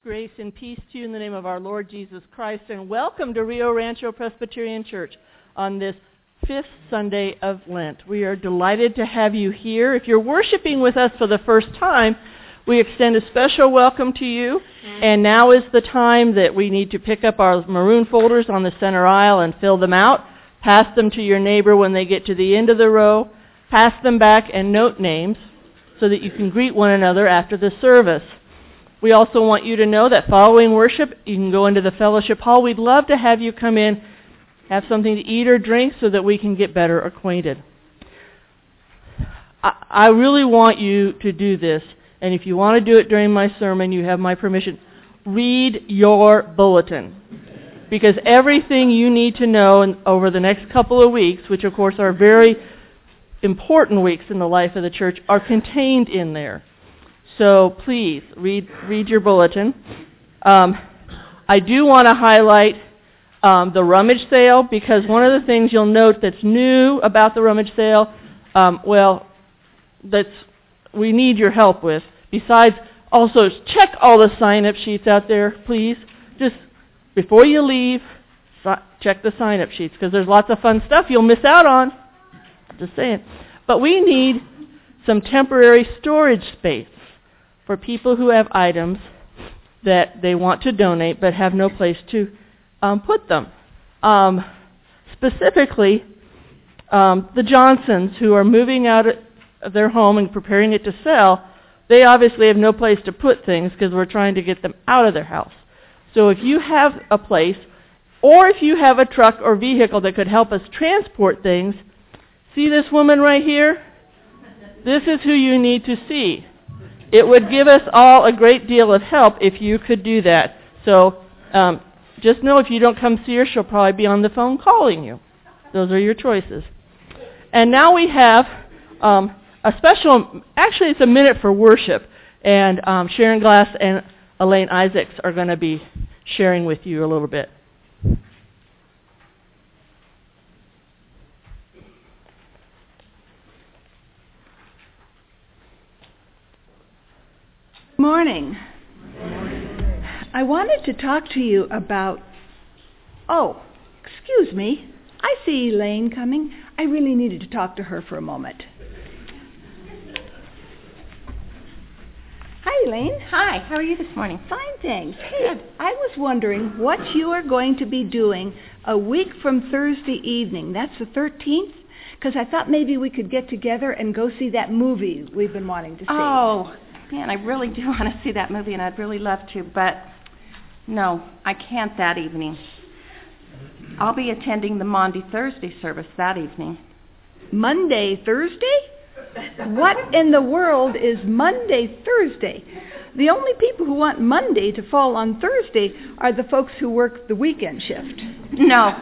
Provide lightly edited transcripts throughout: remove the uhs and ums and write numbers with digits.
Grace and peace to you in the name of our Lord Jesus Christ, and welcome to Rio Rancho Presbyterian Church on this fifth Sunday of Lent. We are delighted to have you here. If you're worshiping with us for the first time, we extend a special welcome to you, and now is the time that we need to pick up our maroon folders on the center aisle and fill them out, pass them to your neighbor when they get to the end of the row, pass them back and note names so that you can greet one another after the service. We also want you to know that following worship, you can go into the fellowship hall. We'd love to have you come in, have something to eat or drink so that we can get better acquainted. I really want you to do this, and if you want to do it during my sermon, you have my permission. Read your bulletin, because everything you need to know over the next couple of weeks, which of course are very important weeks in the life of the church, are contained in there. So please, read your bulletin. I do want to highlight the rummage sale, because one of the things you'll note that's new about the rummage sale, we need your help with. Besides, also check all the sign-up sheets out there, please. Just before you leave, check the sign-up sheets, because there's lots of fun stuff you'll miss out on. Just saying. But we need some temporary storage space for people who have items that they want to donate but have no place to put them. Specifically, the Johnsons, who are moving out of their home and preparing it to sell, they obviously have no place to put things because we're trying to get them out of their house. So if you have a place, or if you have a truck or vehicle that could help us transport things, see this woman right here? This is who you need to see. It would give us all a great deal of help if you could do that. So just know if you don't come see her, she'll probably be on the phone calling you. Those are your choices. And now we have a special, actually it's a minute for worship, and Sharon Glass and Elaine Isaacs are going to be sharing with you a little bit. Morning. I wanted to talk to you about... Oh, excuse me. I see Elaine coming. I really needed to talk to her for a moment. Hi, Elaine. Hi, how are you this morning? Fine, thanks. Hey, I was wondering what you are going to be doing a week from Thursday evening. That's the 13th? Because I thought maybe we could get together and go see that movie we've been wanting to see. Oh, man, I really do want to see that movie, and I'd really love to, but no, I can't that evening. I'll be attending the Maundy Thursday service that evening. Monday, Thursday? What in the world is Monday, Thursday? The only people who want Monday to fall on Thursday are the folks who work the weekend shift. No.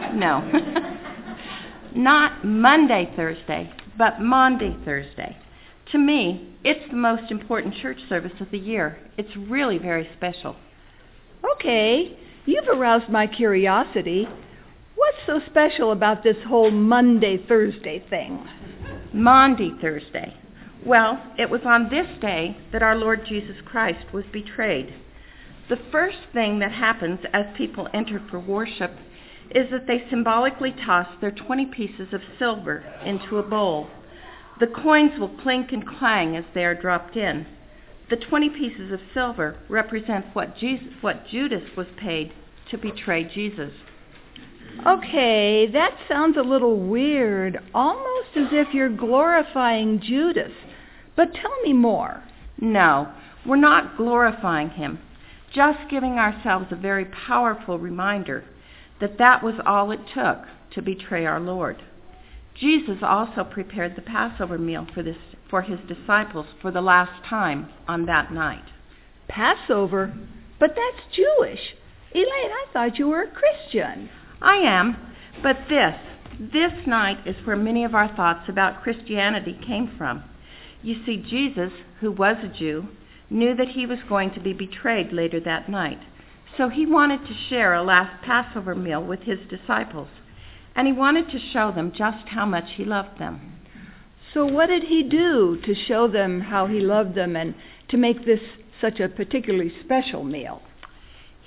Not Monday, Thursday, but Maundy, Thursday. To me, it's the most important church service of the year. It's really very special. Okay, you've aroused my curiosity. What's so special about this whole Monday, Thursday thing? Maundy Thursday. Well, it was on this day that our Lord Jesus Christ was betrayed. The first thing that happens as people enter for worship is that they symbolically toss their 20 pieces of silver into a bowl. The coins will clink and clang as they are dropped in. The 20 pieces of silver represent what Judas was paid to betray Jesus. Okay, that sounds a little weird, almost as if you're glorifying Judas. But tell me more. No, we're not glorifying him, just giving ourselves a very powerful reminder that was all it took to betray our Lord. Jesus also prepared the Passover meal for his disciples for the last time on that night. Passover? But that's Jewish. Elaine, I thought you were a Christian. I am, but this night is where many of our thoughts about Christianity came from. You see, Jesus, who was a Jew, knew that he was going to be betrayed later that night. So he wanted to share a last Passover meal with his disciples. And he wanted to show them just how much he loved them. So what did he do to show them how he loved them and to make this such a particularly special meal?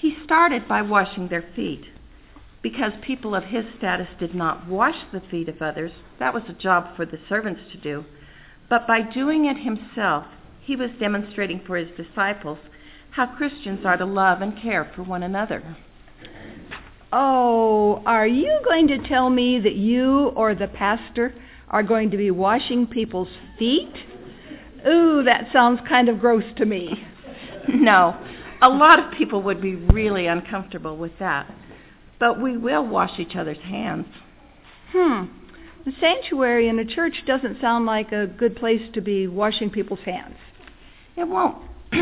He started by washing their feet. Because people of his status did not wash the feet of others, that was a job for the servants to do. But by doing it himself, he was demonstrating for his disciples how Christians are to love and care for one another. Oh, are you going to tell me that you or the pastor are going to be washing people's feet? Ooh, that sounds kind of gross to me. No, a lot of people would be really uncomfortable with that. But we will wash each other's hands. The sanctuary in a church doesn't sound like a good place to be washing people's hands. It won't,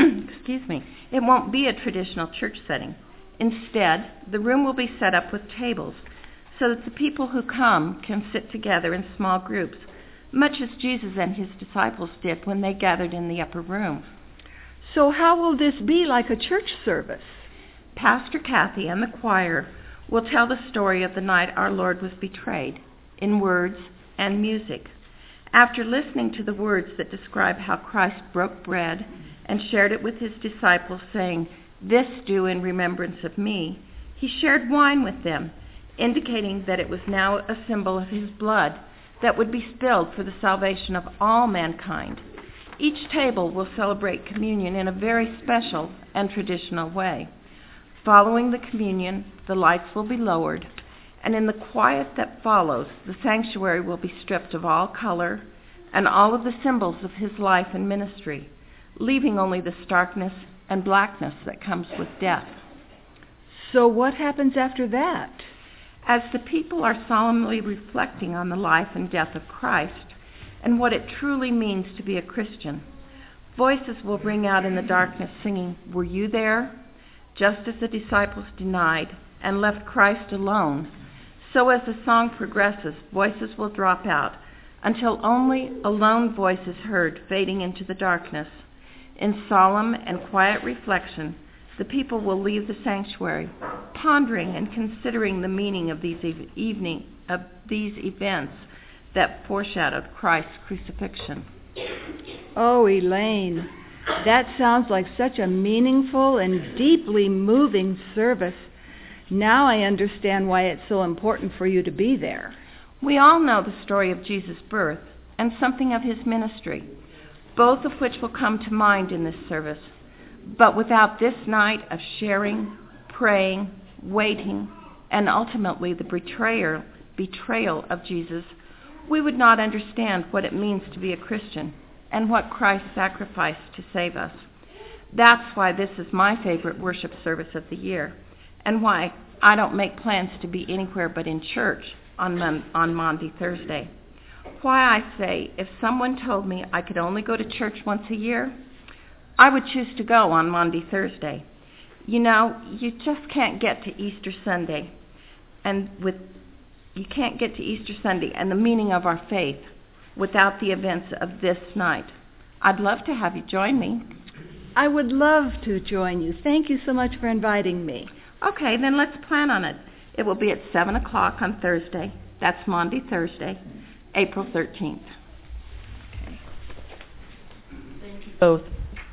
it won't be a traditional church setting. Instead, the room will be set up with tables so that the people who come can sit together in small groups, much as Jesus and his disciples did when they gathered in the upper room. So how will this be like a church service? Pastor Kathy and the choir will tell the story of the night our Lord was betrayed, in words and music. After listening to the words that describe how Christ broke bread and shared it with his disciples, saying, "This do in remembrance of me," he shared wine with them, indicating that it was now a symbol of his blood that would be spilled for the salvation of all mankind. Each table will celebrate communion in a very special and traditional way. Following the communion, the lights will be lowered, and in the quiet that follows, the sanctuary will be stripped of all color and all of the symbols of his life and ministry, leaving only the starkness and blackness that comes with death. So what happens after that? As the people are solemnly reflecting on the life and death of Christ and what it truly means to be a Christian, voices will ring out in the darkness singing, "Were you there?" Just as the disciples denied and left Christ alone, so as the song progresses, voices will drop out until only a lone voice is heard fading into the darkness. In solemn and quiet reflection, the people will leave the sanctuary, pondering and considering the meaning of these events that foreshadowed Christ's crucifixion. Oh, Elaine, that sounds like such a meaningful and deeply moving service. Now I understand why it's so important for you to be there. We all know the story of Jesus' birth and something of his ministry, both of which will come to mind in this service. But without this night of sharing, praying, waiting, and ultimately the betrayal of Jesus, we would not understand what it means to be a Christian and what Christ sacrificed to save us. That's why this is my favorite worship service of the year, and why I don't make plans to be anywhere but in church on Maundy Thursday. Why I say if someone told me I could only go to church once a year, I would choose to go on Maundy Thursday. You know, you just can't get to Easter Sunday, and the meaning of our faith without the events of this night. I'd love to have you join me. I would love to join you. Thank you so much for inviting me. Okay, then let's plan on it. It will be at 7 o'clock on Thursday. That's Maundy Thursday, April 13th. Okay. Thank you both.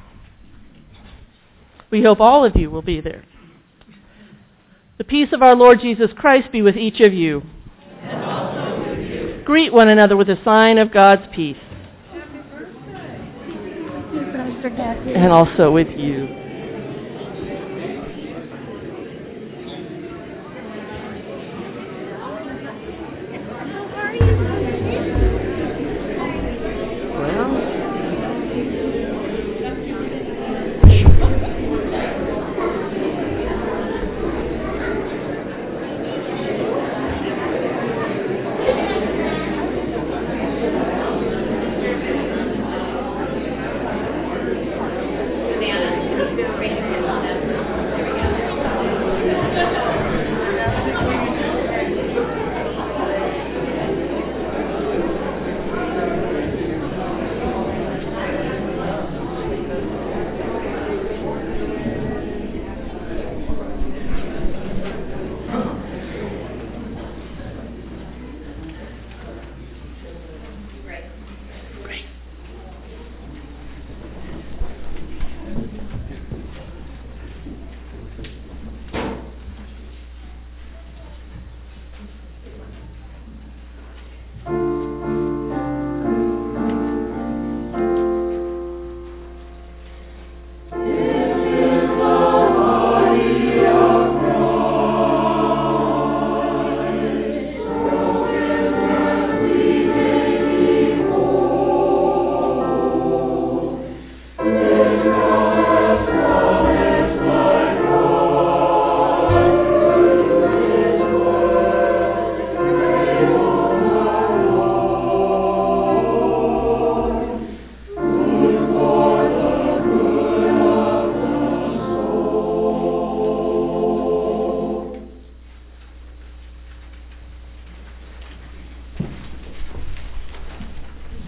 We hope all of you will be there. The peace of our Lord Jesus Christ be with each of you. And also with you. Greet one another with a sign of God's peace. Happy birthday. Pastor Kathy. And also with you.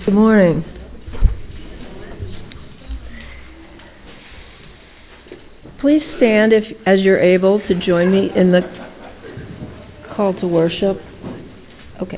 Good morning. Please stand as you're able to join me in the call to worship. Okay.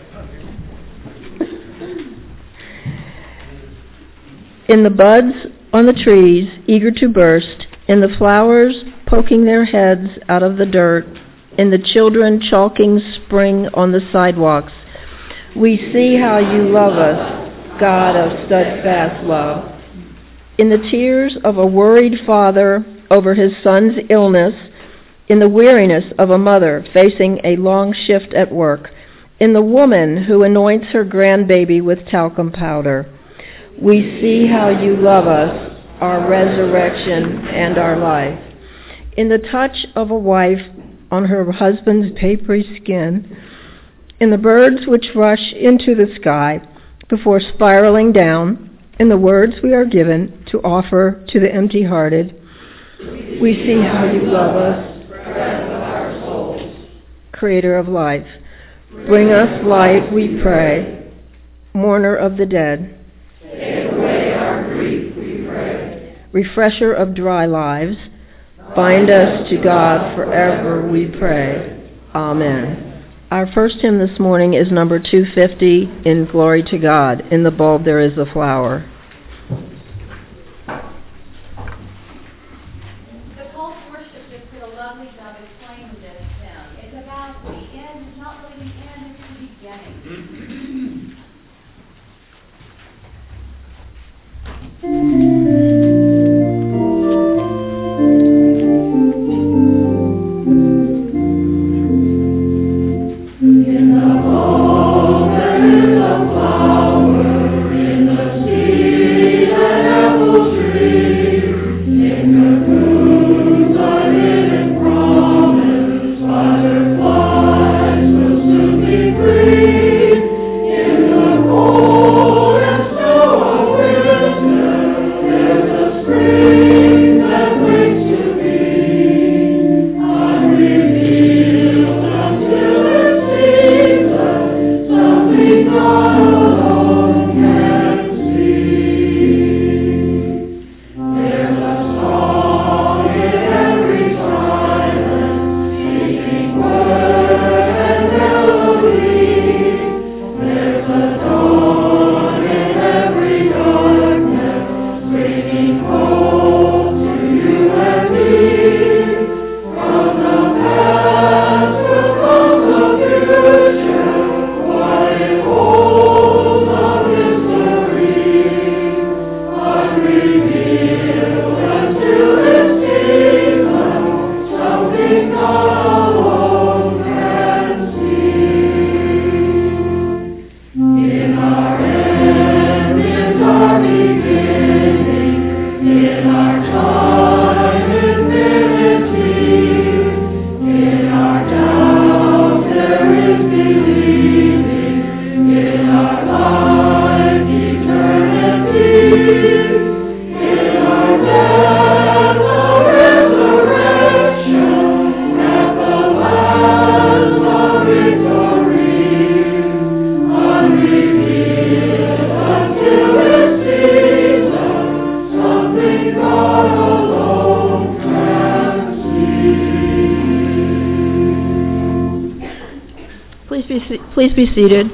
In the buds on the trees, eager to burst, in the flowers poking their heads out of the dirt, in the children chalking spring on the sidewalks, we see how you love us, God of steadfast love. In the tears of a worried father over his son's illness, in the weariness of a mother facing a long shift at work, in the woman who anoints her grandbaby with talcum powder, we see how you love us, our resurrection and our life. In the touch of a wife on her husband's papery skin, in the birds which rush into the sky before spiraling down, in the words we are given to offer to the empty-hearted, we see how you love us, breath of our souls, Creator of life. Bring us light, we pray, mourner of the dead. Take away our grief, we pray. Refresher of dry lives. Bind us to God forever, we pray. Amen. Our first hymn this morning is number 250, In Glory to God. In the bulb there is a flower. The call to worship just did a lovely job explaining this hymn. It's about the end, it's not really the end, it's the beginning. Please be seated.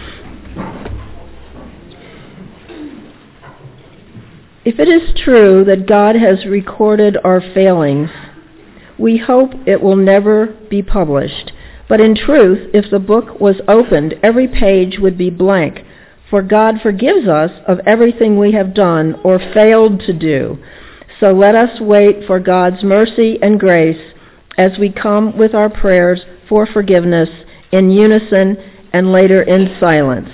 If it is true that God has recorded our failings, we hope it will never be published. But in truth, if the book was opened, every page would be blank, for God forgives us of everything we have done or failed to do. So let us wait for God's mercy and grace as we come with our prayers for forgiveness in unison and later in silence.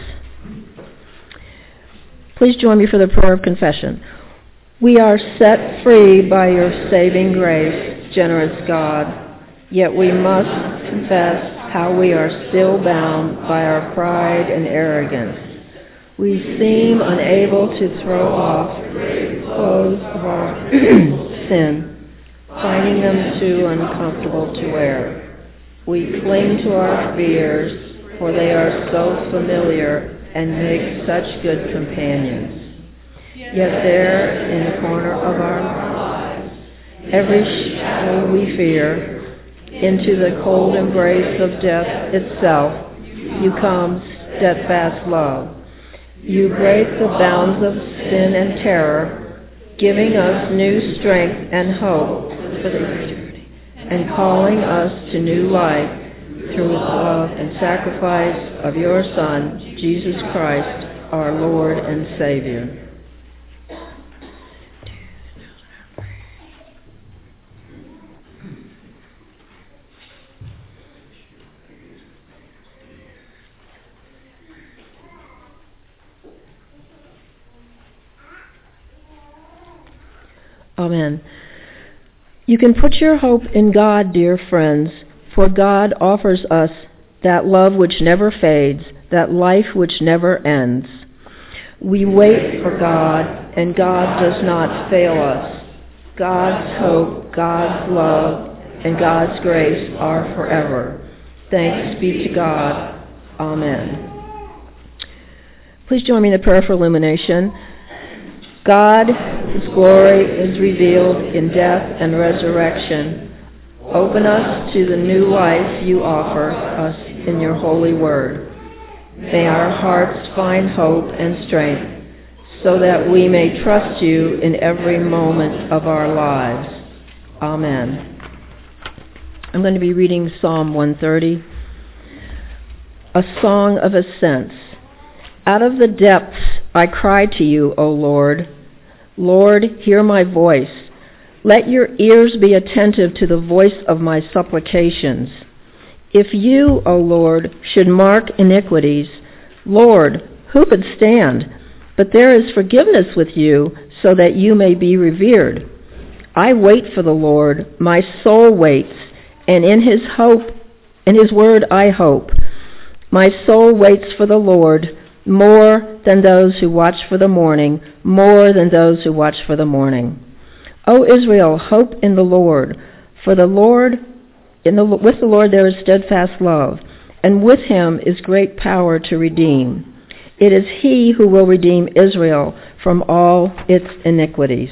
Please join me for the prayer of confession. We are set free by your saving grace, generous God, yet we must confess how we are still bound by our pride and arrogance. We seem unable to throw off the clothes of our sin, finding them too uncomfortable to wear. We cling to our fears, for they are so familiar and make such good companions. Yet there, in the corner of our lives, every shadow we fear, into the cold embrace of death itself, you come, steadfast love. You break the bounds of sin and terror, giving us new strength and hope for the eternity, and calling us to new life through the love and sacrifice of your Son, Jesus Christ, our Lord and Savior. Amen. You can put your hope in God, dear friends, for God offers us that love which never fades, that life which never ends. We wait for God, and God does not fail us. God's hope, God's love, and God's grace are forever. Thanks be to God. Amen. Please join me in the prayer for illumination. God, His glory is revealed in death and resurrection. Open us to the new life you offer us in your holy word. May our hearts find hope and strength so that we may trust you in every moment of our lives. Amen. I'm going to be reading Psalm 130, a song of ascents. Out of the depths I cry to you, O Lord. Lord, hear my voice. Let your ears be attentive to the voice of my supplications. If you, O Lord, should mark iniquities, Lord, who could stand? But there is forgiveness with you, so that you may be revered. I wait for the Lord, my soul waits, and in his word I hope. My soul waits for the Lord, more than those who watch for the morning, more than those who watch for the morning. O Israel, hope in the Lord, for with the Lord there is steadfast love, and with him is great power to redeem. It is he who will redeem Israel from all its iniquities.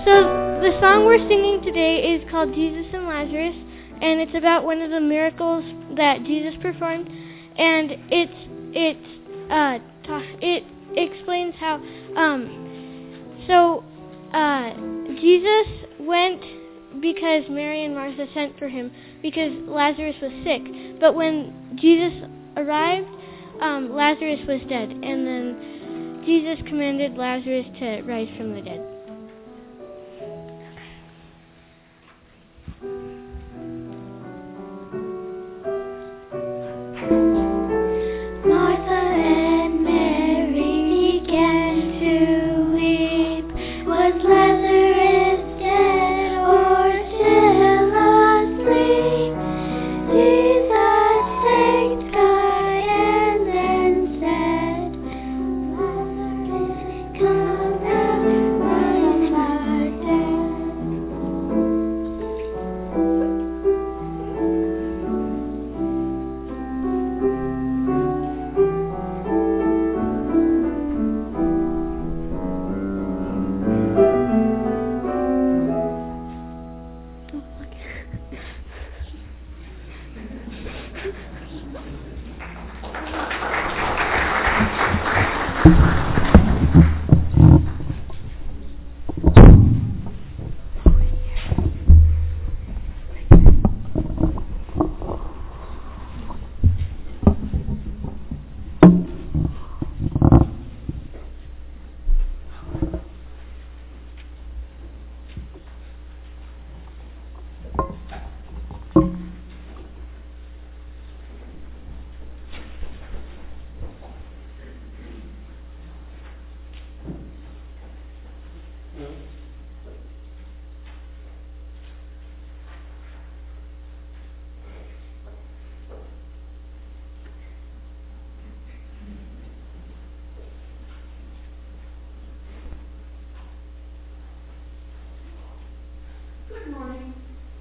So the song we're singing today is called Jesus and Lazarus, and it's about one of the miracles that Jesus performed, and it explains how Jesus went because Mary and Martha sent for him because Lazarus was sick, but when Jesus arrived, Lazarus was dead, and then Jesus commanded Lazarus to rise from the dead. Martha and Mary began to weep. Was Lazarus dead or still asleep? Jesus thanked God and then said, Lazarus, come out from the dead. Good morning.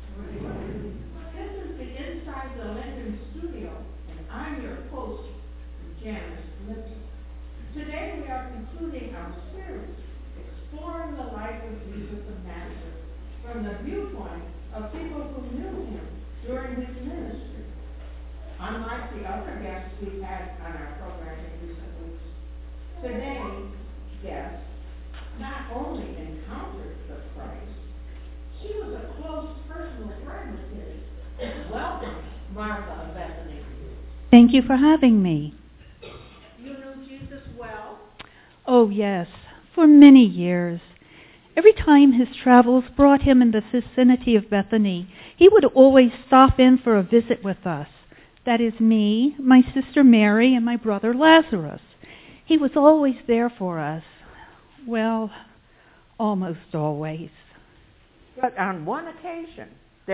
This is the Inside the Lincoln Studio, and I'm your host, Janice Linton. Today we are concluding our series, Exploring the Life of Jesus of Nazareth, from the viewpoint of people who knew him during his ministry. Unlike the other guests we've had on our program in recent weeks, today's guest not only encountered the Christ, she was a close personal friend of his. Welcome, Martha of Bethany. Thank you for having me. You knew Jesus well? Oh, yes, for many years. Every time his travels brought him in the vicinity of Bethany, he would always stop in for a visit with us. That is me, my sister Mary, and my brother Lazarus. He was always there for us. Well, almost always. But on one occasion,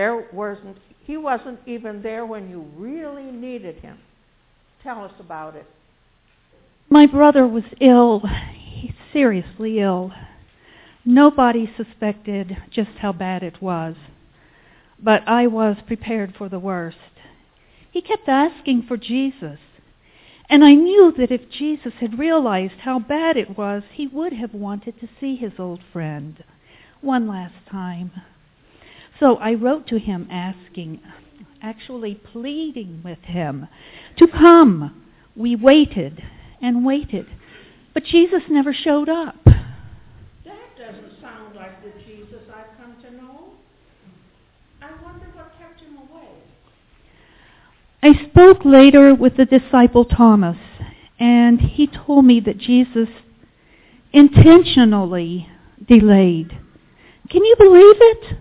he wasn't even there when you really needed him. Tell us about it. My brother was ill. He's seriously ill. Nobody suspected just how bad it was. But I was prepared for the worst. He kept asking for Jesus. And I knew that if Jesus had realized how bad it was, he would have wanted to see his old friend one last time. So I wrote to him asking, actually pleading with him to come. We waited and waited, but Jesus never showed up. That doesn't sound like the Jesus I've come to know. I wonder what kept him away. I spoke later with the disciple Thomas, and he told me that Jesus intentionally delayed. Can you believe it?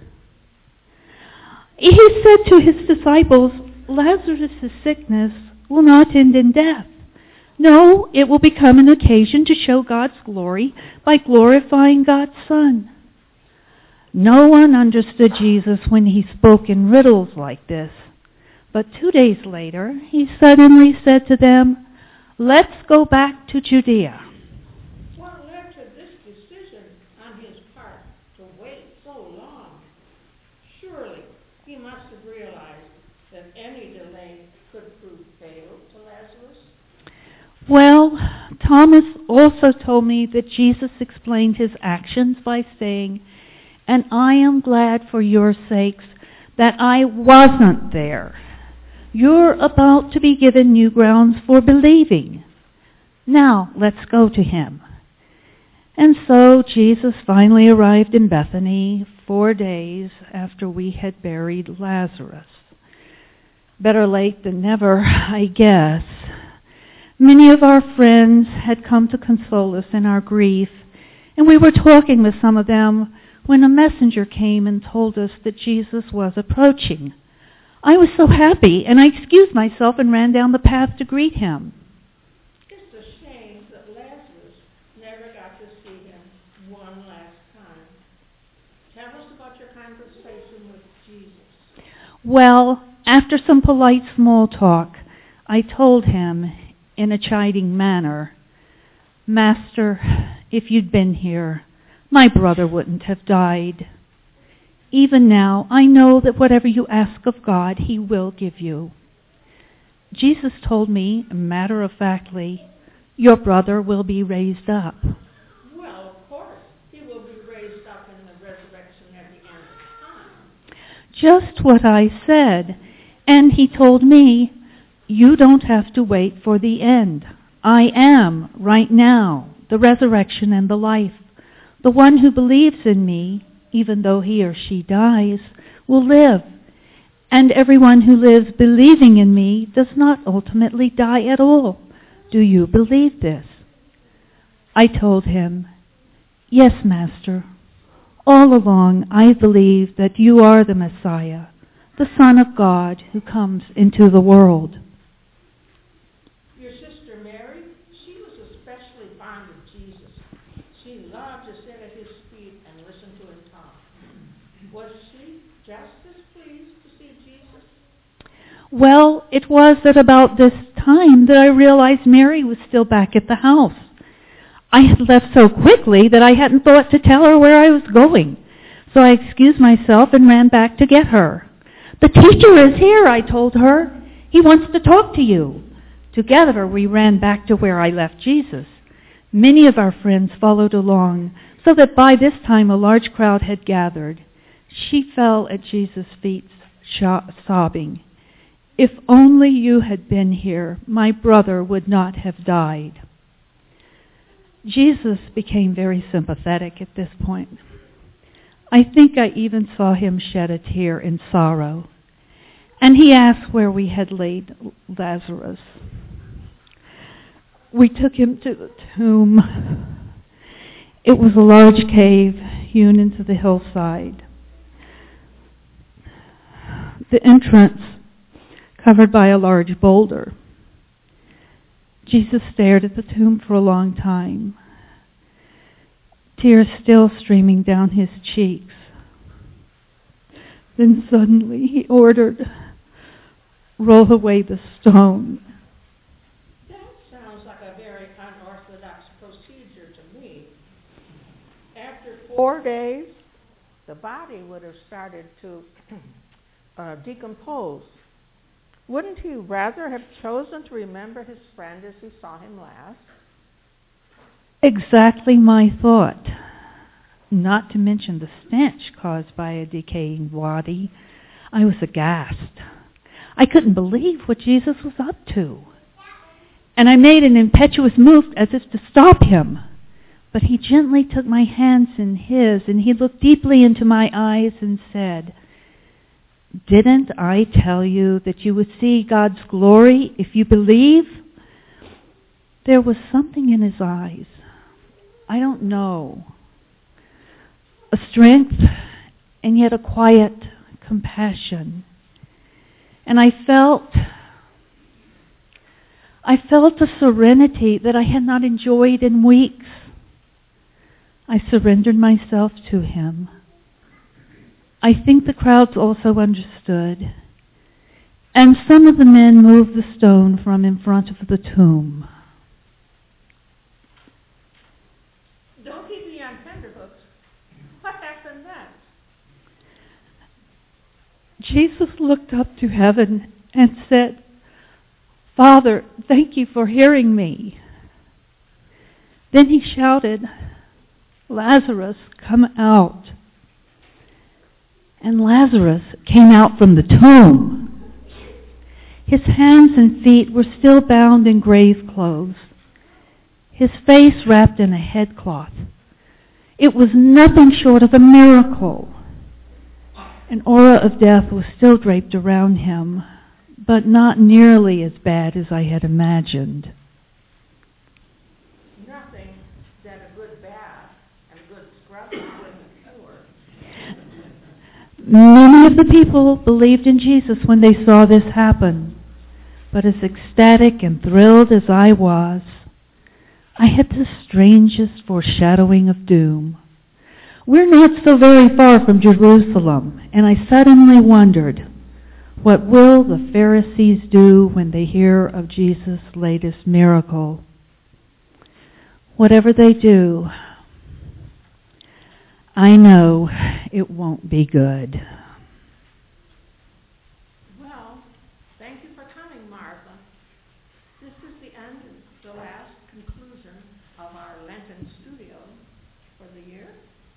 He said to his disciples, Lazarus' sickness will not end in death. No, it will become an occasion to show God's glory by glorifying God's Son. No one understood Jesus when he spoke in riddles like this. But 2 days later, he suddenly said to them, let's go back to Judea. What led to this decision on his part to wait so long? Surely he must have realized that any delay could prove fatal to Lazarus. Well, Thomas also told me that Jesus explained his actions by saying, And I am glad for your sakes that I wasn't there. You're about to be given new grounds for believing. Now, let's go to him. And so Jesus finally arrived in Bethany 4 days after we had buried Lazarus. Better late than never, I guess. Many of our friends had come to console us in our grief, and we were talking with some of them when a messenger came and told us that Jesus was approaching. I was so happy, and I excused myself and ran down the path to greet him. It's a shame that Lazarus never got to see him one last time. Tell us about your conversation with Jesus. Well, after some polite small talk, I told him in a chiding manner, "Master, if you'd been here, my brother wouldn't have died. Even now, I know that whatever you ask of God, he will give you." Jesus told me, matter-of-factly, "Your brother will be raised up." Well, of course, he will be raised up in the resurrection at the end of time. Just what I said. And he told me, "You don't have to wait for the end. I am, right now, the resurrection and the life. The one who believes in me, even though he or she dies, will live. And everyone who lives believing in me does not ultimately die at all. Do you believe this?" I told him, "Yes, Master. All along I believe that you are the Messiah, the Son of God who comes into the world." Your sister Mary, she was especially fond of Jesus. She loved to sit at his feet and listen to him talk. Was she just as pleased to see Jesus? Well, it was at about this time that I realized Mary was still back at the house. I had left so quickly that I hadn't thought to tell her where I was going. So I excused myself and ran back to get her. "The teacher is here," I told her. "He wants to talk to you." Together we ran back to where I left Jesus. Many of our friends followed along, so that by this time a large crowd had gathered. She fell at Jesus' feet, sobbing, "If only you had been here, my brother would not have died." Jesus became very sympathetic at this point. I think I even saw him shed a tear in sorrow. And he asked where we had laid Lazarus. We took him to the tomb. It was a large cave hewn into the hillside. The entrance covered by a large boulder. Jesus stared at the tomb for a long time, tears still streaming down his cheeks. Then suddenly he ordered, "Roll away the stone." That sounds like a very unorthodox procedure to me. After 4 days, the body would have started to decompose. Wouldn't he rather have chosen to remember his friend as he saw him last? Exactly my thought. Not to mention the stench caused by a decaying body. I was aghast. I couldn't believe what Jesus was up to. And I made an impetuous move as if to stop him. But he gently took my hands in his, and he looked deeply into my eyes and said, "Didn't I tell you that you would see God's glory if you believe?" There was something in his eyes. I don't know. A strength and yet a quiet compassion. And I felt a serenity that I had not enjoyed in weeks. I surrendered myself to him. I think the crowds also understood. And some of the men moved the stone from in front of the tomb. Don't keep me on tenterhooks. What happened next? Jesus looked up to heaven and said, "Father, thank you for hearing me." Then he shouted, "Lazarus, come out." and Lazarus came out from the tomb. His hands and feet were still bound in grave clothes, his face wrapped in a headcloth. It was nothing short of a miracle. An aura of death was still draped around him, but not nearly as bad as I had imagined. Nothing that a good bath and a good scrub wouldn't cure. Many of the people believed in Jesus when they saw this happen, but as ecstatic and thrilled as I was, I had the strangest foreshadowing of doom. We're not so very far from Jerusalem, and I suddenly wondered, what will the Pharisees do when they hear of Jesus' latest miracle? Whatever they do, I know it won't be good. Well, thank you for coming, Martha. This is the end, the last conclusion of our Lenten studio for the year.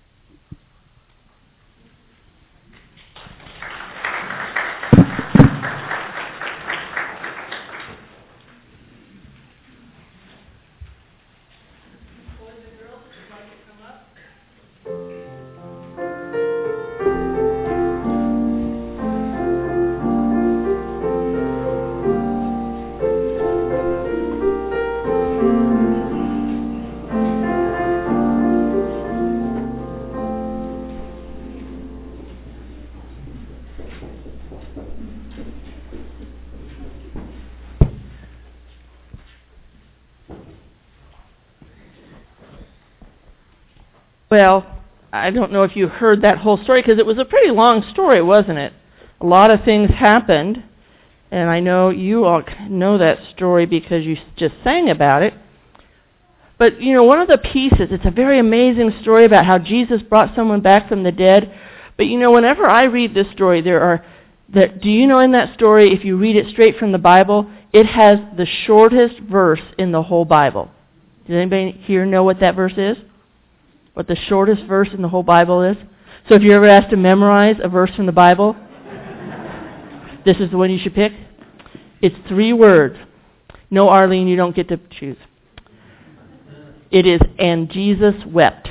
Well, I don't know if you heard that whole story, because it was a pretty long story, wasn't it? A lot of things happened, and I know you all know that story because you just sang about it. But, you know, one of the pieces, it's a very amazing story about how Jesus brought someone back from the dead. But, you know, whenever I read this story, do you know in that story, if you read it straight from the Bible, it has the shortest verse in the whole Bible. Does anybody here know what that verse is? What the shortest verse in the whole Bible is? So if you're ever asked to memorize a verse from the Bible, this is the one you should pick. It's 3 words. No, Arlene, you don't get to choose. It is, and Jesus wept.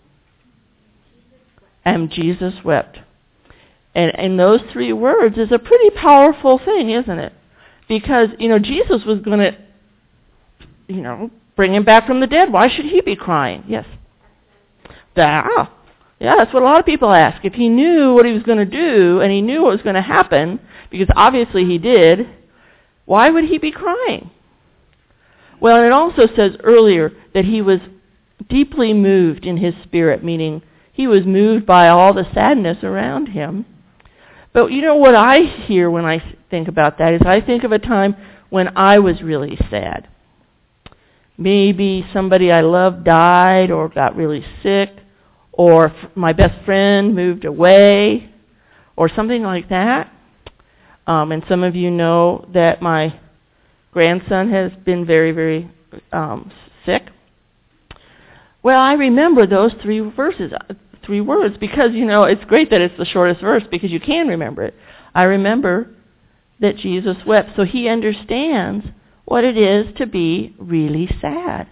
And Jesus wept. And those 3 words is a pretty powerful thing, isn't it? Because, you know, Jesus was going to, you know, bring him back from the dead. Why should he be crying? Yes. Yeah, that's what a lot of people ask. If he knew what he was going to do, and he knew what was going to happen, because obviously he did, why would he be crying? Well, it also says earlier that he was deeply moved in his spirit, meaning he was moved by all the sadness around him. But you know what I hear when I think about that is I think of a time when I was really sad. Maybe somebody I loved died or got really sick, or my best friend moved away, or something like that. And some of you know that my grandson has been very, very sick. Well, I remember those 3 verses, 3 words, because, you know, it's great that it's the shortest verse because you can remember it. I remember that Jesus wept, so he understands what it is to be really sad.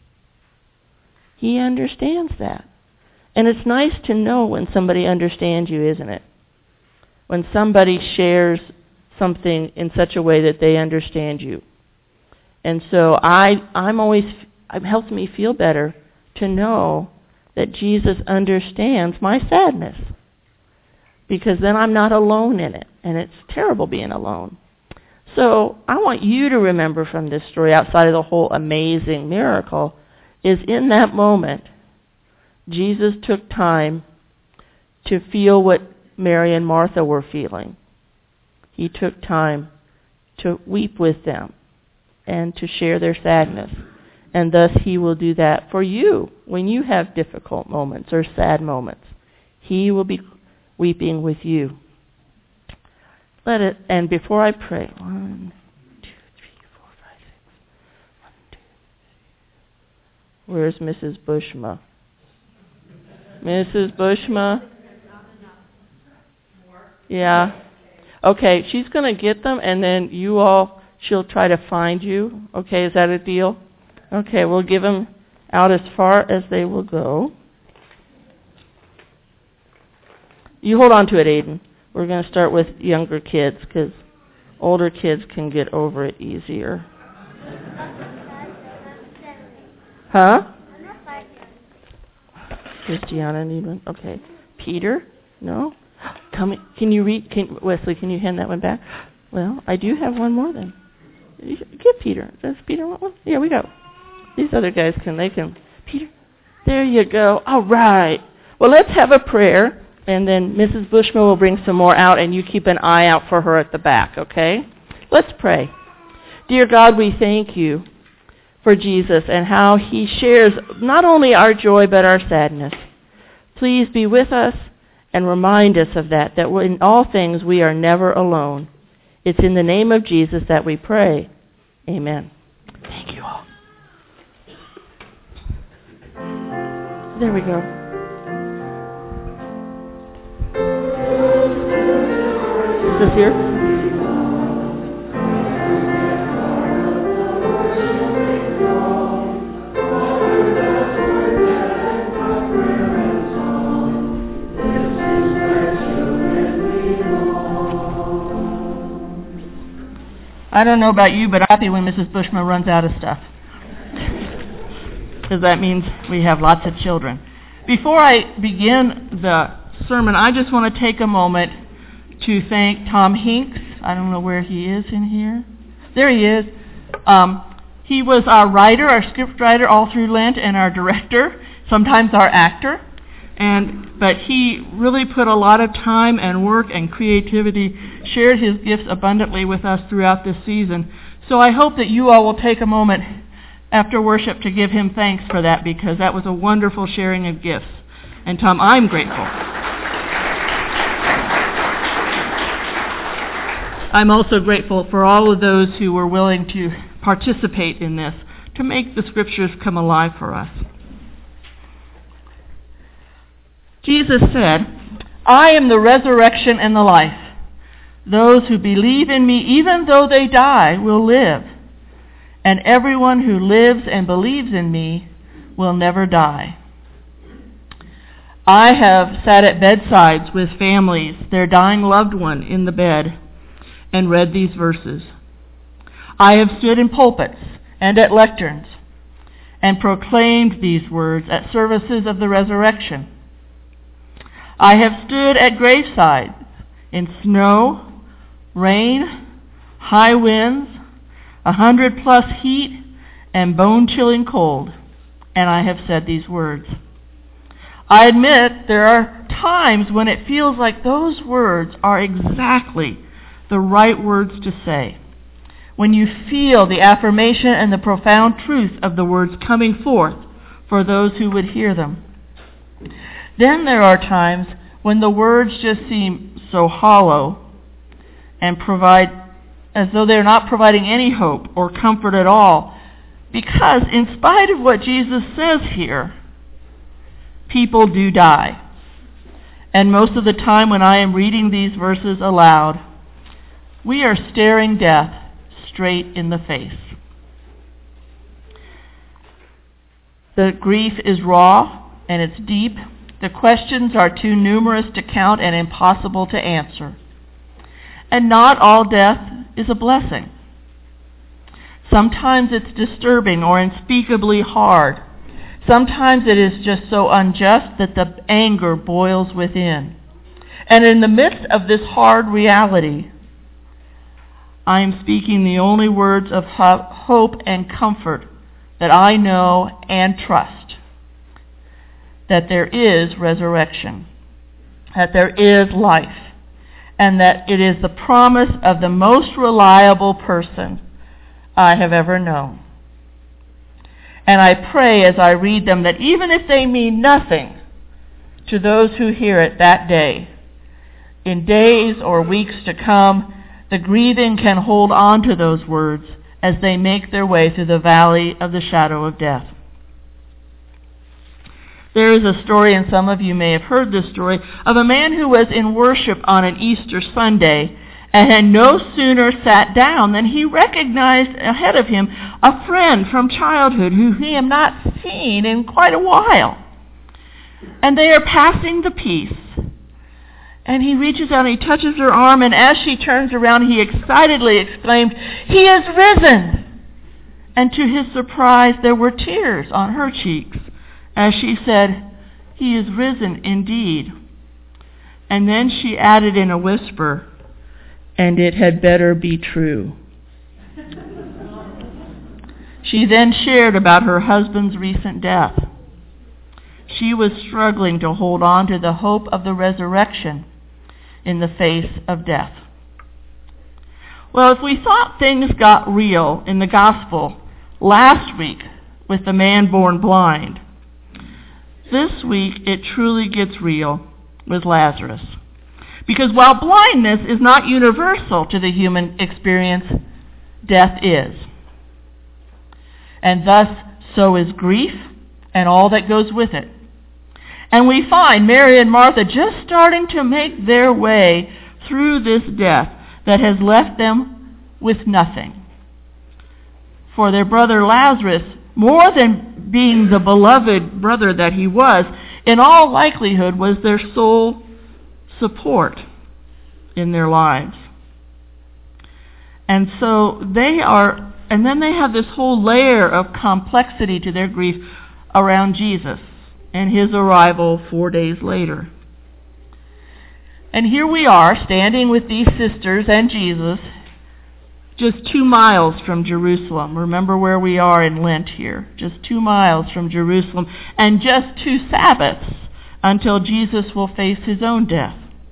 He understands that. And it's nice to know when somebody understands you, isn't it? When somebody shares something in such a way that they understand you. And so it helps me feel better to know that Jesus understands my sadness. Because then I'm not alone in it. And it's terrible being alone. So I want you to remember from this story, outside of the whole amazing miracle, is in that moment, Jesus took time to feel what Mary and Martha were feeling. He took time to weep with them and to share their sadness. And thus he will do that for you when you have difficult moments or sad moments. He will be weeping with you. Let it, and before I pray, 1, 2, 3, 4, 5, 6. 1, 2, 3. Where's Mrs. Bushma? Mrs. Bushma? Yeah. Okay, she's going to get them, and then she'll try to find you. Okay, is that a deal? Okay, we'll give them out as far as they will go. You hold on to it, Aiden. We're going to start with younger kids, because older kids can get over it easier. Huh? Christiana need one? Okay. Peter? No? Can you read? Wesley, can you hand that one back? Well, I do have one more then. Give Peter. Does Peter want one? Yeah, we go. These other guys they can. Peter, there you go. All right. Well, let's have a prayer, and then Mrs. Bushman will bring some more out, and you keep an eye out for her at the back, okay? Let's pray. Dear God, we thank you for Jesus and how he shares not only our joy but our sadness. Please be with us and remind us of that in all things we are never alone. It's in the name of Jesus that we pray. Amen. Thank you all. There we go. Is this here? I don't know about you, but I'm happy when Mrs. Bushman runs out of stuff, because that means we have lots of children. Before I begin the sermon, I just want to take a moment to thank Tom Hinks. I don't know where he is in here. There he is. He was our writer, our script writer all through Lent, and our director, sometimes our actor. But he really put a lot of time and work and creativity, shared his gifts abundantly with us throughout this season. So I hope that you all will take a moment after worship to give him thanks for that, because that was a wonderful sharing of gifts. And Tom, I'm grateful. I'm also grateful for all of those who were willing to participate in this, to make the scriptures come alive for us. Jesus said, I am the resurrection and the life. Those who believe in me, even though they die, will live. And everyone who lives and believes in me will never die. I have sat at bedsides with families, their dying loved one in the bed, and read these verses. I have stood in pulpits and at lecterns and proclaimed these words at services of the resurrection. I have stood at gravesides in snow, rain, high winds, 100+ heat, and bone-chilling cold, and I have said these words. I admit there are times when it feels like those words are exactly the right words to say, when you feel the affirmation and the profound truth of the words coming forth for those who would hear them. Then there are times when the words just seem so hollow and provide as though they're not providing any hope or comfort at all, because in spite of what Jesus says here, people do die. And most of the time when I am reading these verses aloud, we are staring death straight in the face. The grief is raw and it's deep. The questions are too numerous to count and impossible to answer. And not all death is a blessing. Sometimes it's disturbing or unspeakably hard. Sometimes it is just so unjust that the anger boils within. And in the midst of this hard reality, I am speaking the only words of hope and comfort that I know and trust. That there is resurrection, that there is life, and that it is the promise of the most reliable person I have ever known. And I pray as I read them that even if they mean nothing to those who hear it that day, in days or weeks to come, the grieving can hold on to those words as they make their way through the valley of the shadow of death. There is a story, and some of you may have heard this story, of a man who was in worship on an Easter Sunday and had no sooner sat down than he recognized ahead of him a friend from childhood who he had not seen in quite a while. And they are passing the peace. And he reaches out and he touches her arm, and as she turns around, he excitedly exclaimed, "He is risen!" And to his surprise, there were tears on her cheeks as she said, "He is risen indeed." And then she added in a whisper, "And it had better be true." She then shared about her husband's recent death. She was struggling to hold on to the hope of the resurrection in the face of death. Well, if we thought things got real in the gospel last week with the man born blind, this week it truly gets real with Lazarus. Because while blindness is not universal to the human experience, death is. And thus, so is grief and all that goes with it. And we find Mary and Martha just starting to make their way through this death that has left them with nothing. For their brother Lazarus, more than being the beloved brother that he was, in all likelihood was their sole support in their lives. And so and then they have this whole layer of complexity to their grief around Jesus and his arrival 4 days later. And here we are, standing with these sisters and Jesus, just 2 miles from Jerusalem. Remember where we are in Lent here, just 2 miles from Jerusalem, and just 2 Sabbaths until Jesus will face his own death.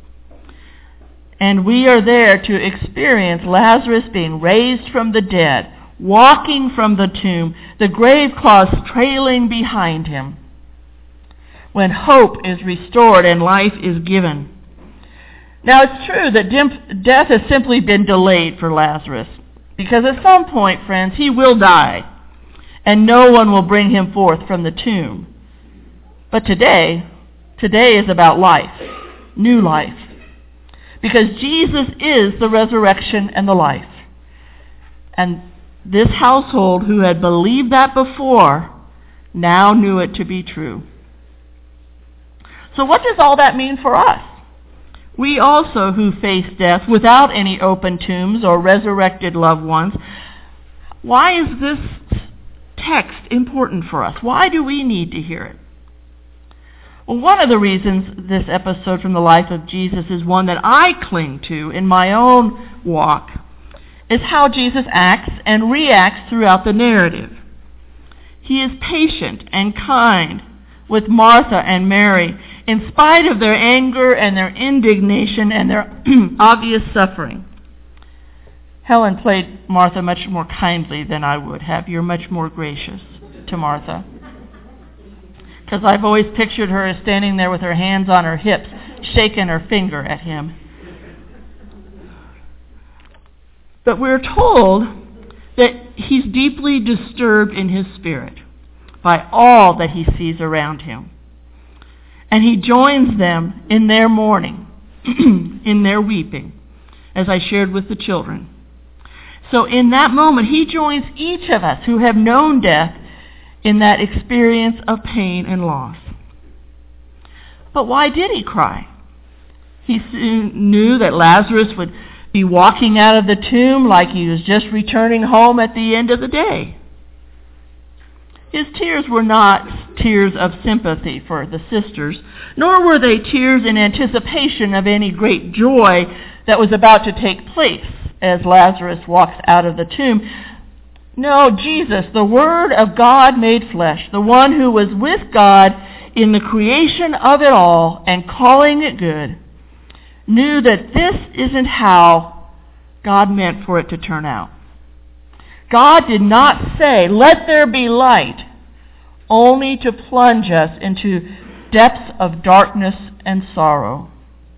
And we are there to experience Lazarus being raised from the dead, walking from the tomb, the grave cloths trailing behind him, when hope is restored and life is given. Now, it's true that death has simply been delayed for Lazarus, because at some point, friends, he will die, and no one will bring him forth from the tomb. But today is about life, new life, because Jesus is the resurrection and the life. And this household, who had believed that before, now knew it to be true. So what does all that mean for us? We also, who face death without any open tombs or resurrected loved ones, why is this text important for us? Why do we need to hear it? Well, one of the reasons this episode from the life of Jesus is one that I cling to in my own walk is how Jesus acts and reacts throughout the narrative. He is patient and kind with Martha and Mary, in spite of their anger and their indignation and their obvious suffering. Helen played Martha much more kindly than I would have. You're much more gracious to Martha. Because I've always pictured her as standing there with her hands on her hips, shaking her finger at him. But we're told that he's deeply disturbed in his spirit by all that he sees around him. And he joins them in their mourning, in their weeping, as I shared with the children. So in that moment, he joins each of us who have known death in that experience of pain and loss. But why did he cry? He soon knew that Lazarus would be walking out of the tomb like he was just returning home at the end of the day. His tears were not tears of sympathy for the sisters, nor were they tears in anticipation of any great joy that was about to take place as Lazarus walks out of the tomb. No, Jesus, the Word of God made flesh, the one who was with God in the creation of it all and calling it good, knew that this isn't how God meant for it to turn out. God did not say, "Let there be light," only to plunge us into depths of darkness and sorrow.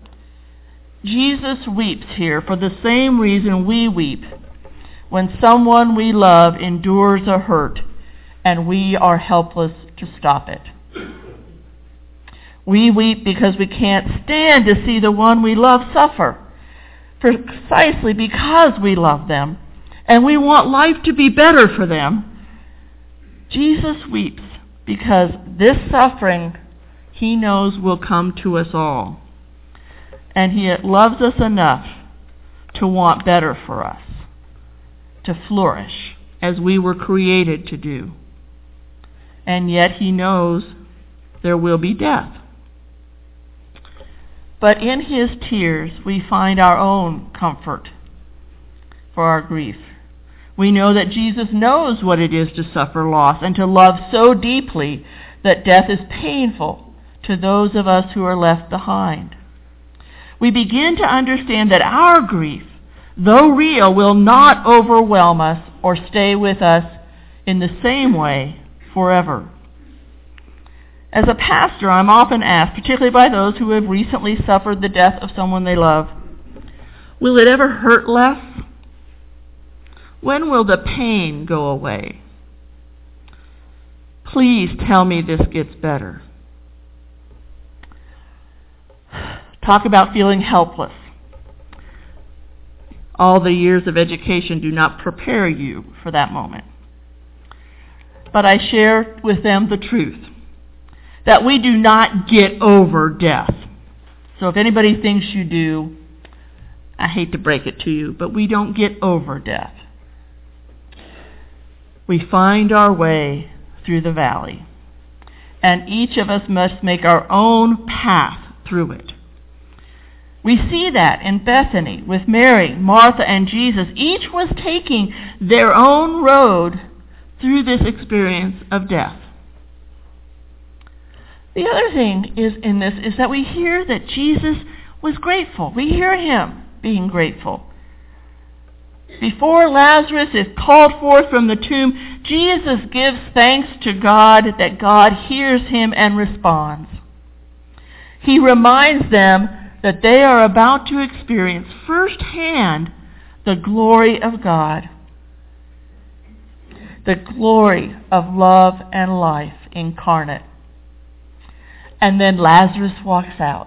Jesus weeps here for the same reason we weep when someone we love endures a hurt and we are helpless to stop it. We weep because we can't stand to see the one we love suffer, precisely because we love them, and we want life to be better for them. Jesus weeps because this suffering he knows will come to us all, and he loves us enough to want better for us, to flourish as we were created to do. And yet he knows there will be death. But in his tears we find our own comfort for our grief. We know that Jesus knows what it is to suffer loss and to love so deeply that death is painful to those of us who are left behind. We begin to understand that our grief, though real, will not overwhelm us or stay with us in the same way forever. As a pastor, I'm often asked, particularly by those who have recently suffered the death of someone they love, will it ever hurt less? When will the pain go away? Please tell me this gets better. Talk about feeling helpless. All the years of education do not prepare you for that moment. But I share with them the truth, that we do not get over death. So if anybody thinks you do, I hate to break it to you, but we don't get over death. We find our way through the valley, and each of us must make our own path through it. We see that in Bethany with Mary, Martha, and Jesus. Each was taking their own road through this experience of death. The other thing in this is that we hear that Jesus was grateful. We hear him being grateful. Before Lazarus is called forth from the tomb, Jesus gives thanks to God that God hears him and responds. He reminds them that they are about to experience firsthand the glory of God, the glory of love and life incarnate. And then Lazarus walks out.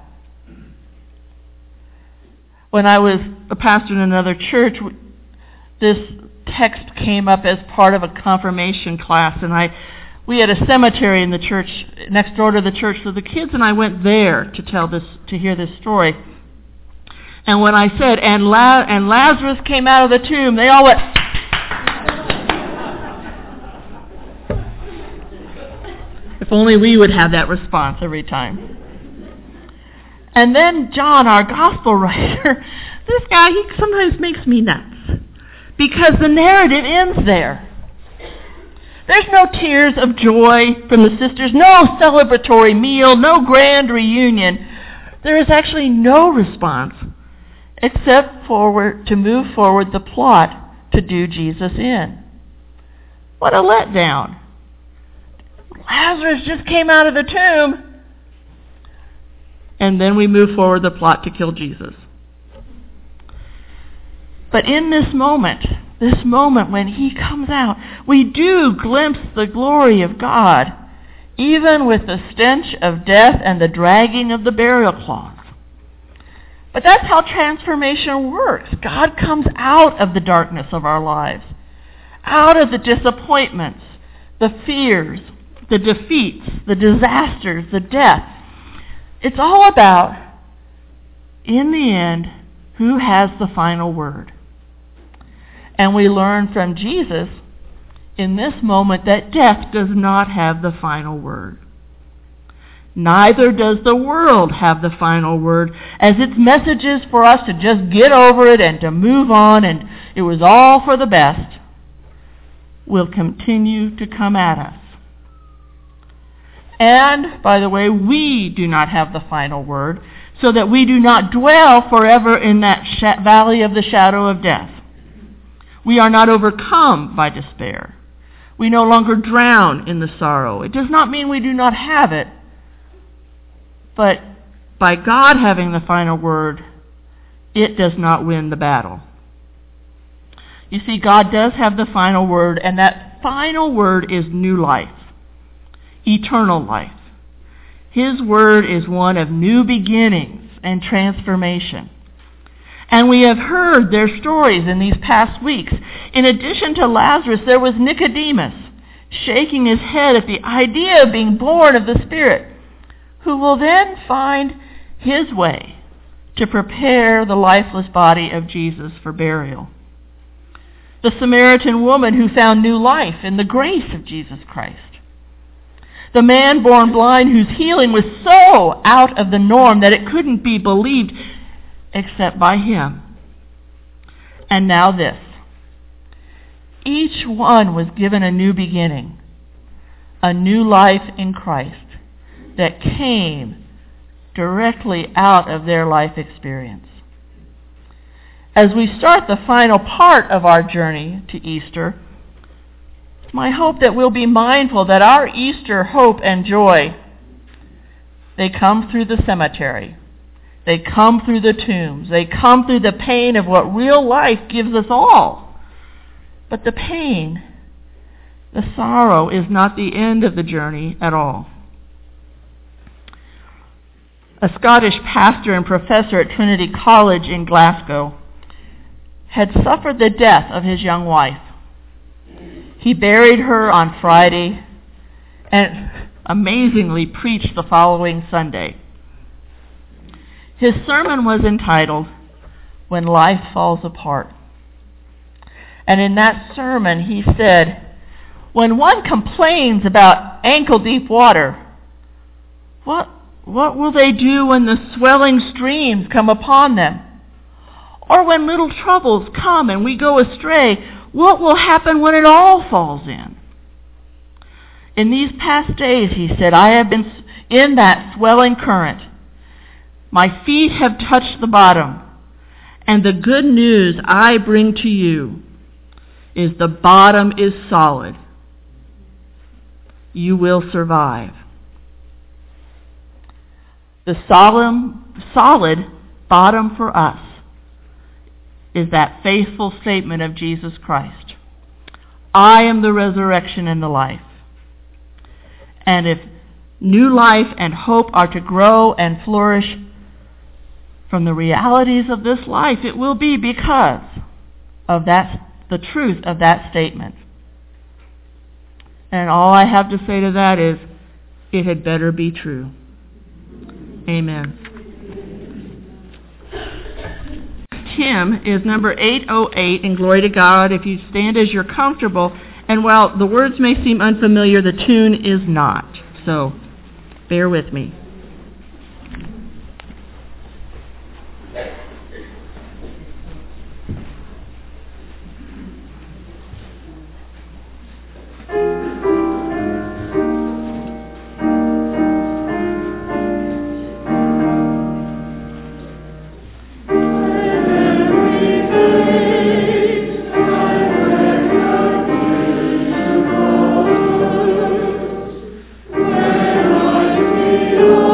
When I was a pastor in another church, this text came up as part of a confirmation class, and we had a cemetery in the church next door to the church, so the kids and I went there to hear this story. And when I said, and Lazarus came out of the tomb, they all went. If only we would have that response every time. And then John, our gospel writer, this guy, he sometimes makes me nuts, because the narrative ends there. There's no tears of joy from the sisters, no celebratory meal, no grand reunion. There is actually no response except to move forward the plot to do Jesus in. What a letdown. Lazarus just came out of the tomb, and then we move forward the plot to kill Jesus. But in this moment when he comes out, we do glimpse the glory of God, even with the stench of death and the dragging of the burial cloth. But that's how transformation works. God comes out of the darkness of our lives, out of the disappointments, the fears, the defeats, the disasters, the death. It's all about, in the end, who has the final word. And we learn from Jesus in this moment that death does not have the final word. Neither does the world have the final word, as its message is for us to just get over it and to move on, and it was all for the best, will continue to come at us. And, by the way, we do not have the final word, so that we do not dwell forever in that valley of the shadow of death. We are not overcome by despair. We no longer drown in the sorrow. It does not mean we do not have it, but by God having the final word, it does not win the battle. You see, God does have the final word, and that final word is new life, eternal life. His word is one of new beginnings and transformation. And we have heard their stories in these past weeks. In addition to Lazarus, there was Nicodemus, shaking his head at the idea of being born of the Spirit, who will then find his way to prepare the lifeless body of Jesus for burial. The Samaritan woman who found new life in the grace of Jesus Christ. The man born blind whose healing was so out of the norm that it couldn't be believed except by him. And now this. Each one was given a new beginning, a new life in Christ that came directly out of their life experience. As we start the final part of our journey to Easter, it's my hope that we'll be mindful that our Easter hope and joy, they come through the cemetery. They come through the tombs. They come through the pain of what real life gives us all. But the pain, the sorrow, is not the end of the journey at all. A Scottish pastor and professor at Trinity College in Glasgow had suffered the death of his young wife. He buried her on Friday and amazingly preached the following Sunday. His sermon was entitled, "When Life Falls Apart." And in that sermon he said, when one complains about ankle-deep water, what will they do when the swelling streams come upon them? Or when little troubles come and we go astray, what will happen when it all falls in? In these past days, he said, I have been in that swelling current. My feet have touched the bottom, and the good news I bring to you is the bottom is solid. You will survive. The solid bottom for us is that faithful statement of Jesus Christ. I am the resurrection and the life. And if new life and hope are to grow and flourish from the realities of this life, it will be because of the truth of that statement. And all I have to say to that is, it had better be true. Amen. Hymn is number 808, and glory to God. If you stand as you're comfortable, and while the words may seem unfamiliar, the tune is not. So, bear with me. Oh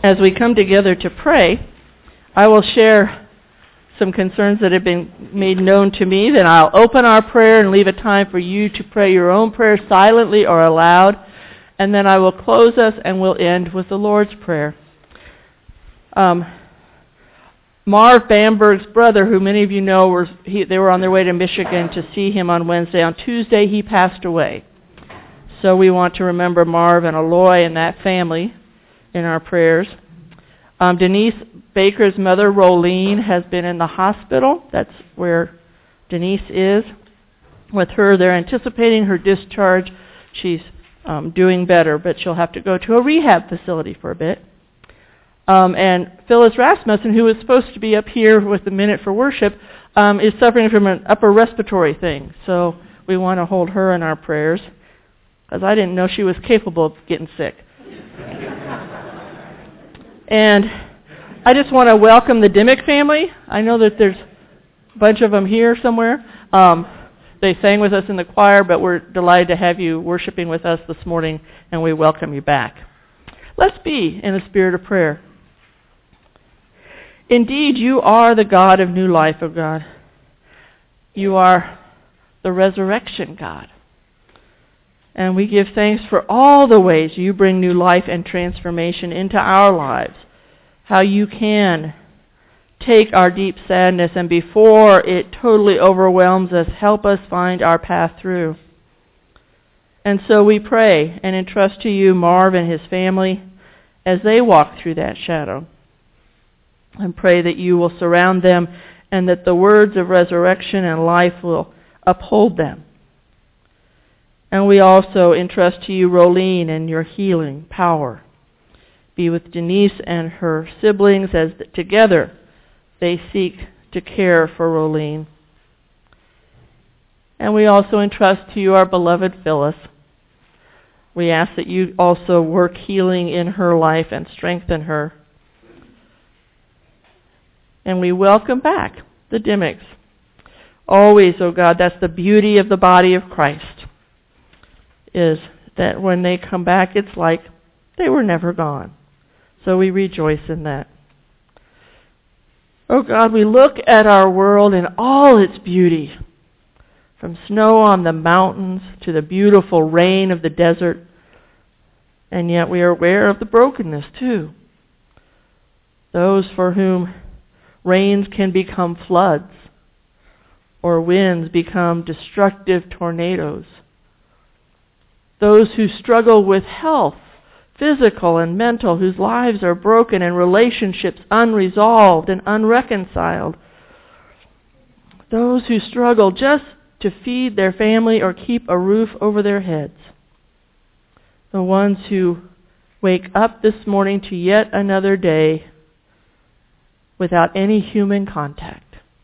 as we come together to pray, I will share some concerns that have been made known to me. Then I'll open our prayer and leave a time for you to pray your own prayer silently or aloud. And then I will close us and we'll end with the Lord's Prayer. Marv Bamberg's brother, who many of you know, they were on their way to Michigan to see him on Wednesday. On Tuesday, he passed away. So we want to remember Marv and Aloy and that family in our prayers. Denise Baker's mother, Rolene, has been in the hospital. That's where Denise is. With her, they're anticipating her discharge. She's doing better, but she'll have to go to a rehab facility for a bit. And Phyllis Rasmussen, who was supposed to be up here with the Minute for Worship, is suffering from an upper respiratory thing. So we want to hold her in our prayers, because I didn't know she was capable of getting sick. And I just want to welcome the Dimmick family. I know that there's a bunch of them here somewhere. They sang with us in the choir, but we're delighted to have you worshiping with us this morning, and we welcome you back. Let's be in a spirit of prayer. Indeed, you are the God of new life, O God. You are the resurrection God. And we give thanks for all the ways you bring new life and transformation into our lives. How you can take our deep sadness and before it totally overwhelms us, help us find our path through. And so we pray and entrust to you Marv and his family as they walk through that shadow. And pray that you will surround them and that the words of resurrection and life will uphold them. And we also entrust to you Rolene and your healing power. Be with Denise and her siblings as together they seek to care for Rolene. And we also entrust to you our beloved Phyllis. We ask that you also work healing in her life and strengthen her. And we welcome back the Dimmicks. Always, oh God, that's the beauty of the body of Christ, is that when they come back, it's like they were never gone. So we rejoice in that. Oh God, we look at our world in all its beauty, from snow on the mountains to the beautiful rain of the desert, and yet we are aware of the brokenness too. Those for whom rains can become floods, or winds become destructive tornadoes. Those who struggle with health, physical and mental, whose lives are broken and relationships unresolved and unreconciled. Those who struggle just to feed their family or keep a roof over their heads. The ones who wake up this morning to yet another day without any human contact.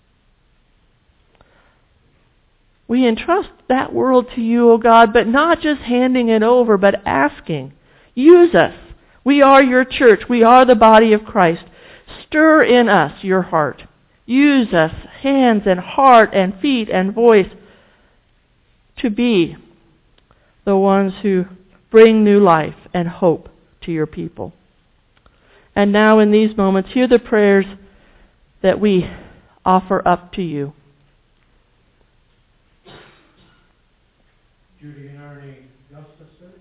We entrust that world to you, O God, but not just handing it over, but asking, use us. We are your church. We are the body of Christ. Stir in us your heart. Use us, hands and heart and feet and voice, to be the ones who bring new life and hope to your people. And now in these moments, hear the prayers that we offer up to you. Judy and Arnie Gustafson.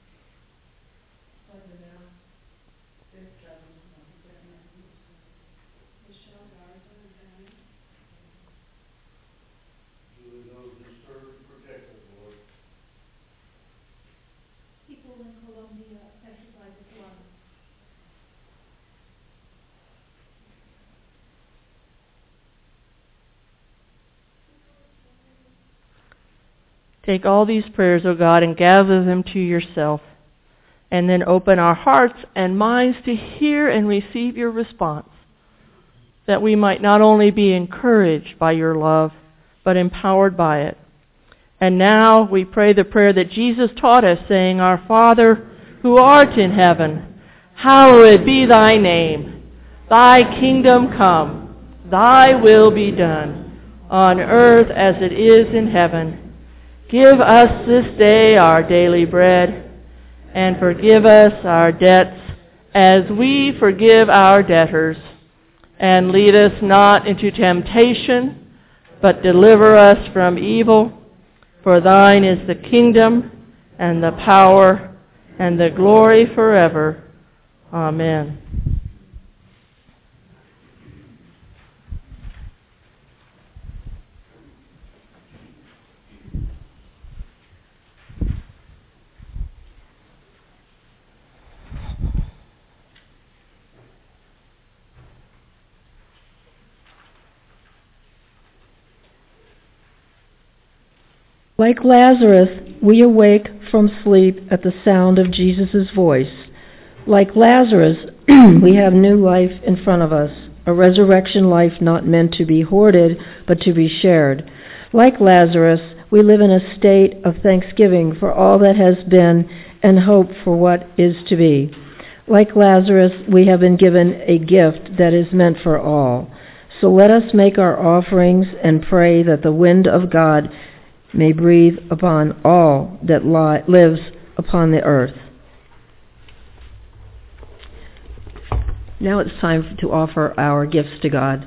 Julie, those who serve and protect us, Lord. People in Colombia affected by the flood. Take all these prayers, O God, and gather them to yourself, and then open our hearts and minds to hear and receive your response, that we might not only be encouraged by your love, but empowered by it. And now we pray the prayer that Jesus taught us, saying, Our Father, who art in heaven, hallowed be thy name. Thy kingdom come, thy will be done, on earth as it is in heaven. Give us this day our daily bread, and forgive us our debts as we forgive our debtors. And lead us not into temptation, but deliver us from evil. For thine is the kingdom, and the power, and the glory forever. Amen. Like Lazarus, we awake from sleep at the sound of Jesus' voice. Like Lazarus, we have new life in front of us, a resurrection life not meant to be hoarded, but to be shared. Like Lazarus, we live in a state of thanksgiving for all that has been and hope for what is to be. Like Lazarus, we have been given a gift that is meant for all. So let us make our offerings and pray that the wind of God may breathe upon all that lives upon the earth. Now it's time to offer our gifts to God.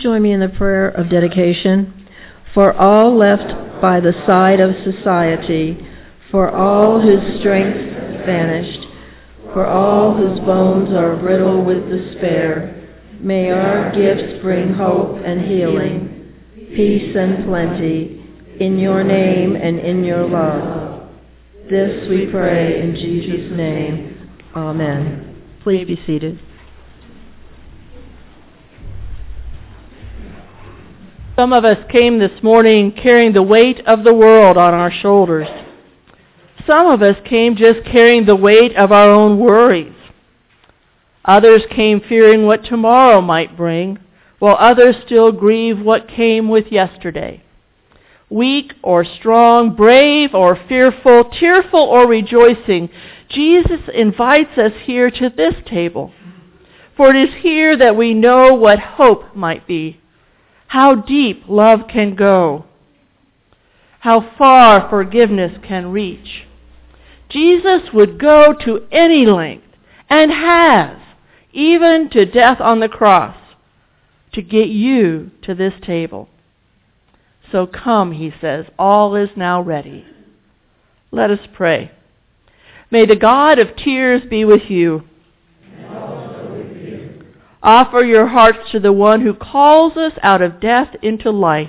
join me in the prayer of dedication? For all left by the side of society, for all whose strength has vanished, for all whose bones are brittle with despair, may our gifts bring hope and healing, peace and plenty, in your name and in your love. This we pray in Jesus' name. Amen. Please be seated. Some of us came this morning carrying the weight of the world on our shoulders. Some of us came just carrying the weight of our own worries. Others came fearing what tomorrow might bring, while others still grieve what came with yesterday. Weak or strong, brave or fearful, tearful or rejoicing, Jesus invites us here to this table. For it is here that we know what hope might be, how deep love can go, how far forgiveness can reach. Jesus would go to any length, and has, even to death on the cross, to get you to this table. So come, he says, all is now ready. Let us pray. May the God of tears be with you. And also with you. Offer your hearts to the one who calls us out of death into life.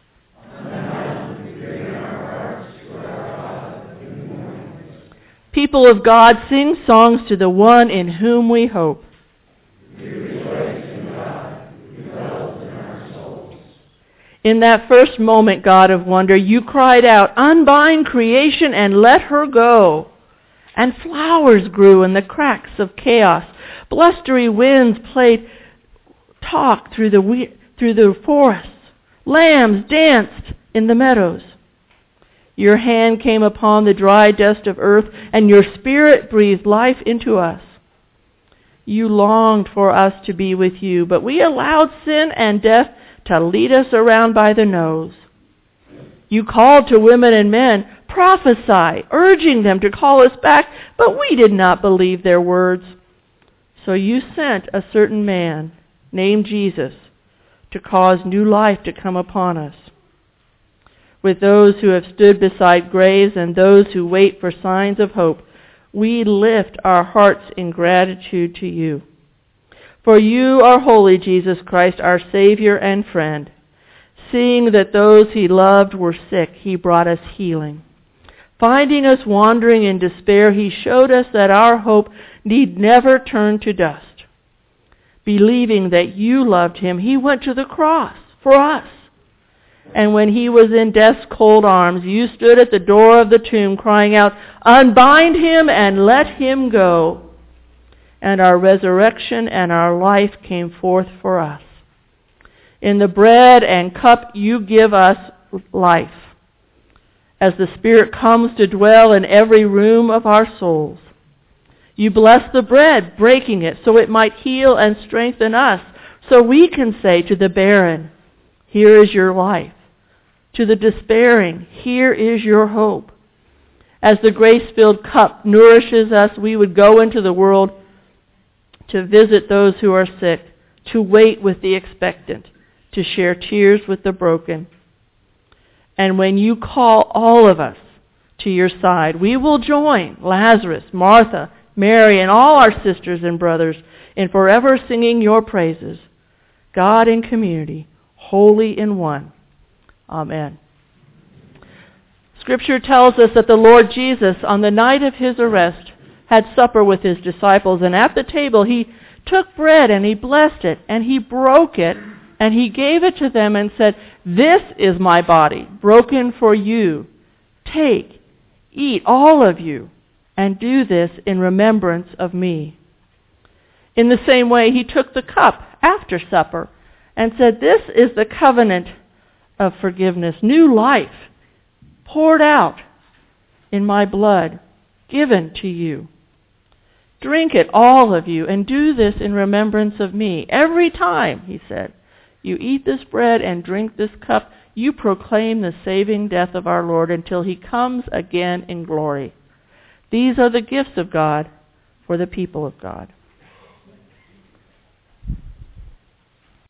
People of God, sing songs to the one in whom we hope. We rejoice in God, who dwells in our souls. In that first moment, God of wonder, you cried out, "Unbind creation and let her go." And flowers grew in the cracks of chaos. Blustery winds played talk through the forests. Lambs danced in the meadows. Your hand came upon the dry dust of earth, and your spirit breathed life into us. You longed for us to be with you, but we allowed sin and death to lead us around by the nose. You called to women and men, prophesy, urging them to call us back, but we did not believe their words. So you sent a certain man named Jesus to cause new life to come upon us. With those who have stood beside graves and those who wait for signs of hope, we lift our hearts in gratitude to you. For you are holy, Jesus Christ, our Savior and friend. Seeing that those he loved were sick, he brought us healing. Finding us wandering in despair, he showed us that our hope need never turn to dust. Believing that you loved him, he went to the cross for us. And when he was in death's cold arms, you stood at the door of the tomb crying out, "Unbind him and let him go." And our resurrection and our life came forth for us. In the bread and cup you give us life, as the Spirit comes to dwell in every room of our souls. You bless the bread, breaking it so it might heal and strengthen us, so we can say to the barren, "Here is your life." To the despairing, "Here is your hope." As the grace-filled cup nourishes us, we would go into the world to visit those who are sick, to wait with the expectant, to share tears with the broken. And when you call all of us to your side, we will join Lazarus, Martha, Mary, and all our sisters and brothers in forever singing your praises. God in community, holy in one. Amen. Scripture tells us that the Lord Jesus, on the night of his arrest, had supper with his disciples, and at the table he took bread and he blessed it, and he broke it, and he gave it to them and said, "This is my body, broken for you. Take, eat, all of you, and do this in remembrance of me." In the same way, he took the cup after supper and said, "This is the covenant of forgiveness, new life, poured out in my blood, given to you. Drink it, all of you, and do this in remembrance of me." Every time, he said, you eat this bread and drink this cup, you proclaim the saving death of our Lord until he comes again in glory. These are the gifts of God for the people of God.